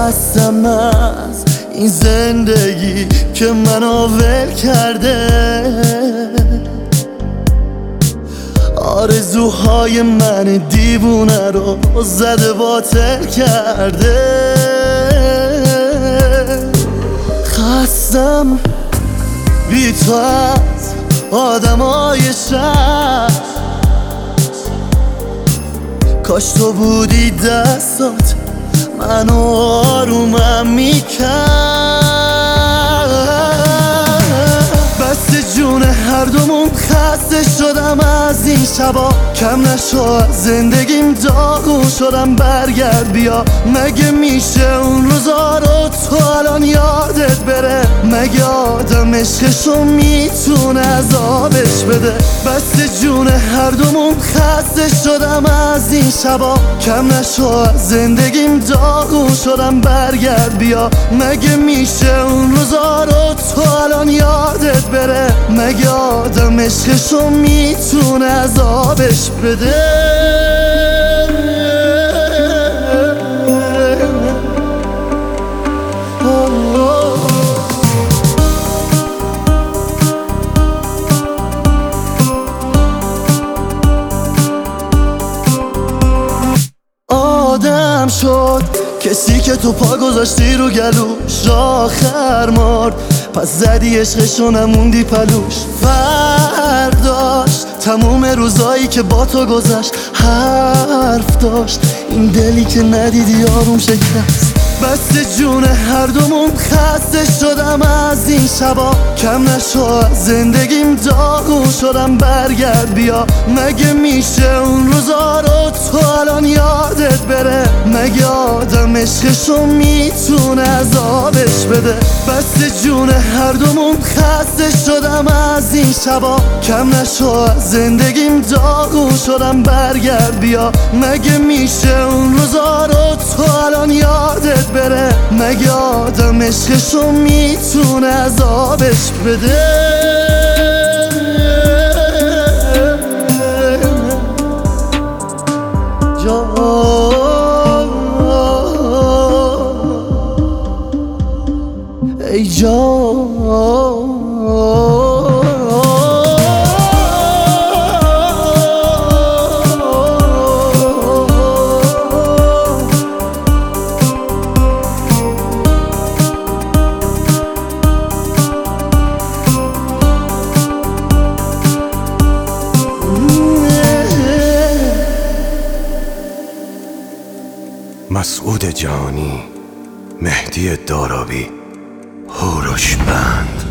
خستم از این زندگی که منو ول کرده. آرزوهای من دیوونه رو زده باطل کرده. خستم بی تو از آدمای شهر، کاش تو بودی دستات منو آرومم میکرد. بس جون هر دومون خسته شدم از این شبا، کم نشو از زندگیم داغون شدم. برگرد بیا، مگه میشه اون روزا رو تو الان یادت بره؟ مگه آدم عشقشو میتونه عذابش بده؟ بس جون هر دومون خسته شدم از این شبا، کم نشو از زندگیم داغون شدم. برگرد بیا، مگه میشه اون روزا رو تو الان یادت بره؟ مگه آدم عشقشو میتونه عذابش بده؟ آدم شد کسی که تو پا گذاشتی رو گلوش، آخر مرد پس زدی عشقشو نموندی پلوش. فرداش تموم روزایی که با تو گذشت حرف داشت، این دلی که ندیدی آروم شکست. بس جون هر دومون خسته شدم از این شبا، کم نشو از زندگیم داغون شدم. برگرد بیا، مگه میشه اون روزا رو تو الان یادت بره؟ مگه آدم عشقشو میتونه عذابش بده؟ بس جون هر دومون خسته شدم از این شبا، کم نشو از زندگیم داغون شدم. برگرد بیا، مگه میشه اون روزا رو تو الان یادت بره؟ مگه آدم عشقشو میتونه عذابش بده؟ ای جان مسعود جانی، مهدی دارابی، هوروش بند.